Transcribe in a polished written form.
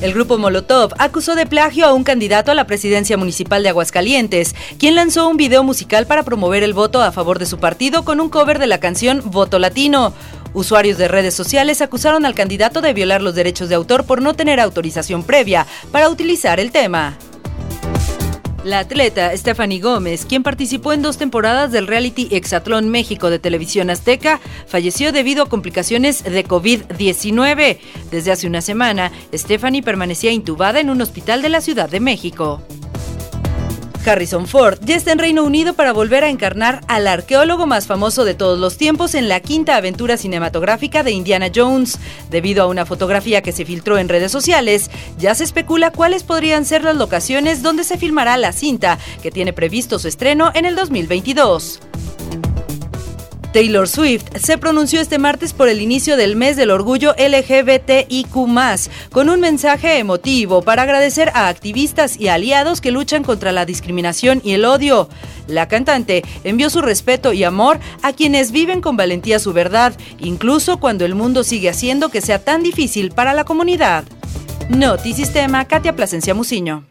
El grupo Molotov acusó de plagio a un candidato a la presidencia municipal de Aguascalientes, quien lanzó un video musical para promover el voto a favor de su partido con un cover de la canción Voto Latino. Usuarios de redes sociales acusaron al candidato de violar los derechos de autor por no tener autorización previa para utilizar el tema. La atleta Stephanie Gómez, quien participó en 2 temporadas del reality Hexatlón México de Televisión Azteca, falleció debido a complicaciones de COVID-19. Desde hace una semana, Stephanie permanecía intubada en un hospital de la Ciudad de México. Harrison Ford ya está en Reino Unido para volver a encarnar al arqueólogo más famoso de todos los tiempos en la 5ª aventura cinematográfica de Indiana Jones. Debido a una fotografía que se filtró en redes sociales, ya se especula cuáles podrían ser las locaciones donde se filmará la cinta, que tiene previsto su estreno en el 2022. Taylor Swift se pronunció este martes por el inicio del mes del orgullo LGBTIQ+, con un mensaje emotivo para agradecer a activistas y aliados que luchan contra la discriminación y el odio. La cantante envió su respeto y amor a quienes viven con valentía su verdad, incluso cuando el mundo sigue haciendo que sea tan difícil para la comunidad. Notisistema, Katia Plasencia Muciño.